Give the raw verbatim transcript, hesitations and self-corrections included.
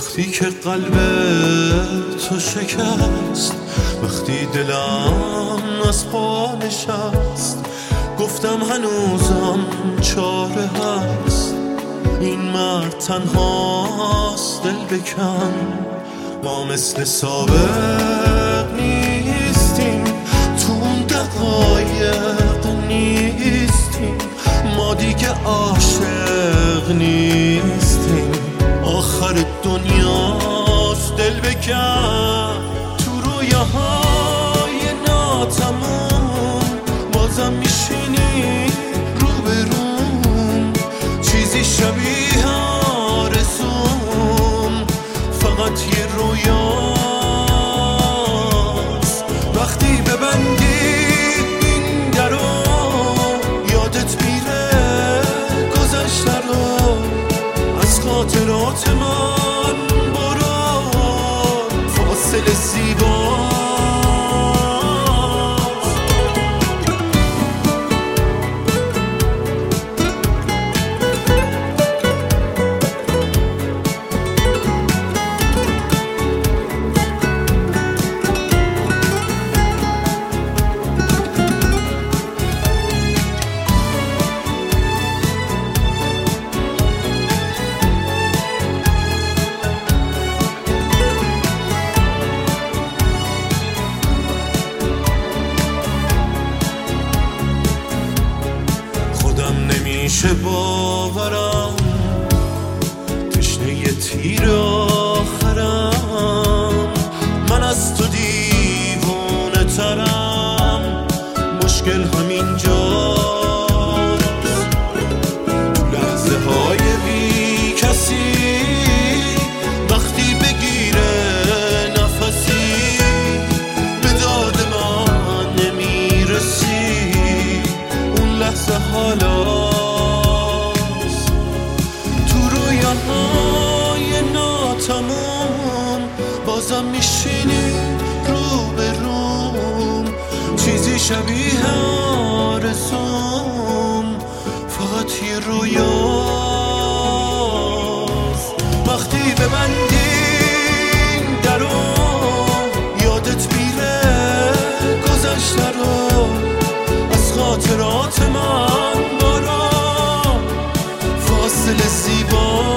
وقتی که قلب تو شکست، وقتی دلم از پا نشست، گفتم هنوزم چاره هست. این مرد تنهاست دل بکن، ما مثل سابق نیستیم، تو اون دقایق نیستیم، ما دیگه عاشق نیستیم. آخر دنیاست دل بکن، تو رویاهای ناتموم بازم میشینی رو به روم، چیزی شبیه آرزوم فقط یه رویاست. وقتی ببندی این درو یادت میره گذشته رو، از خاطرات من برو فاصله زیباست. نمیشه باورم تشنه یه تیر آخرم، من از تو دیوونه ترم، مشکل همین جاست. تو لحظه های بی کسی وقتی بگیره نفسی، به داد من نمیرسی، اون لحظه حالا های ناتموم بازم میشینی رو به روم، چیزی شبیه آرزوم فقط یه رویاست. وقتی ببندی این درو یادت میره گذشته رو، از خاطرات من برو فاصله زیبا.